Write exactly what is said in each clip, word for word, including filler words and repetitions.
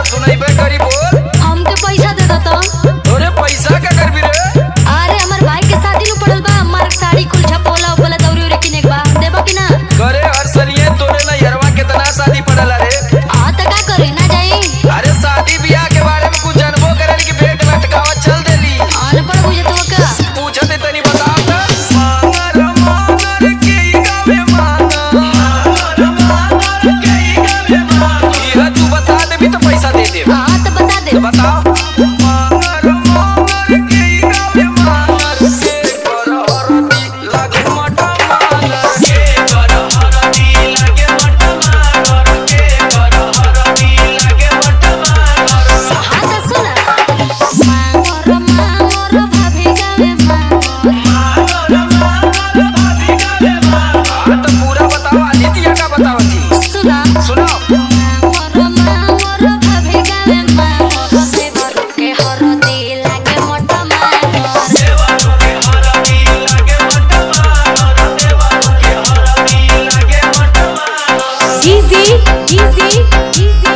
सुनाइबे करी बोल। हमके पैसा दे दो। तोरे पैसा का करबी रे? अरे हमर भाई के शादी नु पड़ल बा, हमार साड़ी कुल झपोला उपला दौरी उरी किने के बा, देबो कि ना? करे हर सलिए तोरे ना यरवा कितना शादी पड़ल रे? हां त का करे ना जाई? अरे शादी ब्याह के बारे में कुछ जानबो करन की भेंट लटकावा चल देली। अनपढ़ बुझे तो का पूछते तनी बता त। मांगर मांगर के गावे मांगर मांगर मांगर के गावे मांगर। ये तू बता देबी तो पैसा दे दे। हां त बता दे। बताओ। मांगर मांगर के गावे मांगर के कर हरदी लागे मटा मांगर के कर हरदी लागे मटा मांगर के कर हरदी लागे मटा मांगर। हां त सुन मांगर मांगर भाभी गावे मांगर मांगर मांगर भाभी गावे मांगर। हां तो पूरा बताओ आदित्य का बताओ जी। सुना सुनाओ। मांगर मांगर भाभी गावे मांगर देवर के हरदी लागे मोटा मांगर देवारू के हरदी लागे मटा मांगर देवारू के हरदी लागे मटा मांगर। इजी इजी इजी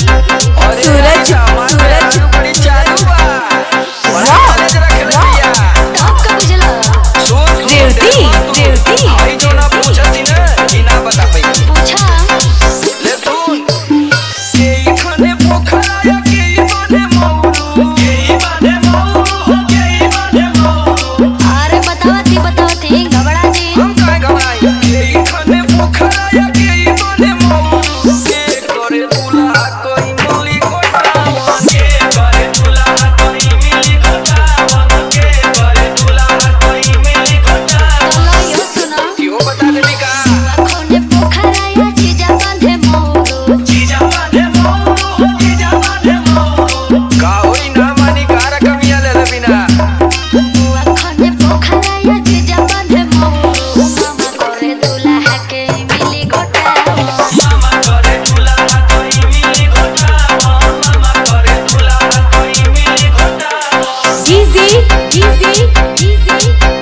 सूरज सूरज बड़ी चालू बा। बड़ा कॉलेज रख लिया। तब का बुझला सुन देवती, देवती, आई जो ना पूछती ना ई ना बता पाई। पूछा ले सुन के खने पोखरा या के बने मौरू के बने मौरू के बने मौरू। अरे बतावती बतावती घबरा जी हम काहे घबराई के खने पोखरा या के बने मौरू के करे दूल्हा कोई मिली गोटावन के करे दूल्हा कोई मिली गोटावन के करे दूल्हा कोई मिली गोटावन। चलो यो सुना यो बता देबी का कोने पोखरा या जीजा बांधे मोरू जीजा बांधे मौरू जीजा बांधे मौरू। का होई ना मानी कार कमिया ले लेबिना। बुआ कोने पोखरा या जीजा बांधे मोरू मामा करे दूल्हा के मिली गोटावा मामा करे दूल्हा कोई मिली गोटावन मामा करे दूल्हा कोई मिली गोटावन। इजी इजी इजी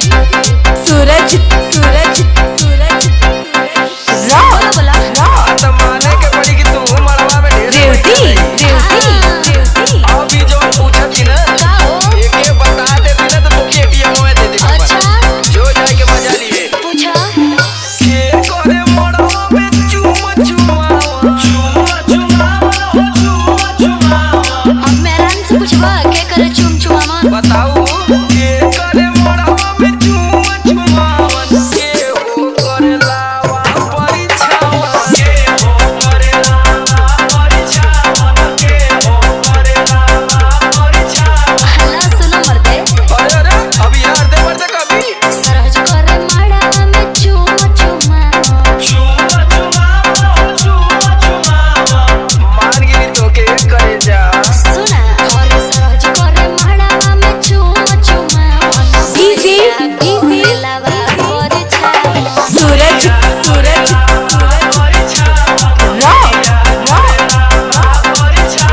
सूरज सूरज सूरज बोला बोला हाँ तो माने के पड़ी कि तू मड़वा में ढेर देवती पैसा देवती देवती अब ई जो पूछती ना का हो एके बता दे बिना तो तोके एटीएम में दे दे। अच्छा जो जाके मजा लिए पूछा के करे मड़वा में चुमा चुमावा चुमा चुमावा चुमा चुमावा। अब मेहरान से पूछबा के करे चुम चुमामा बताऊ के करे मड़वा में चुमा चुमावन के हो करे लावा परिछावन के हो करे लावा परिछावन के हो करे लावा परिछावन। हल्ला सुनो मर्दे अरे अरे अभी यार दे मर्दे कभी सरहज करे माड़ा में चुम चुमामा चुमा चुमावन चुमा चुमावन। मान गिरी तो के करे जा सुना और सरहज करे माड़ा में चुम चुमामा इजी इजी लावा करे छा सूरज सूरज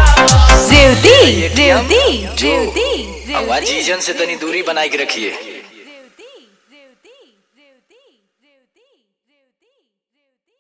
रेवती रेवती रेवती आवाज जीजन से तनी दूरी बनाए के रखिए।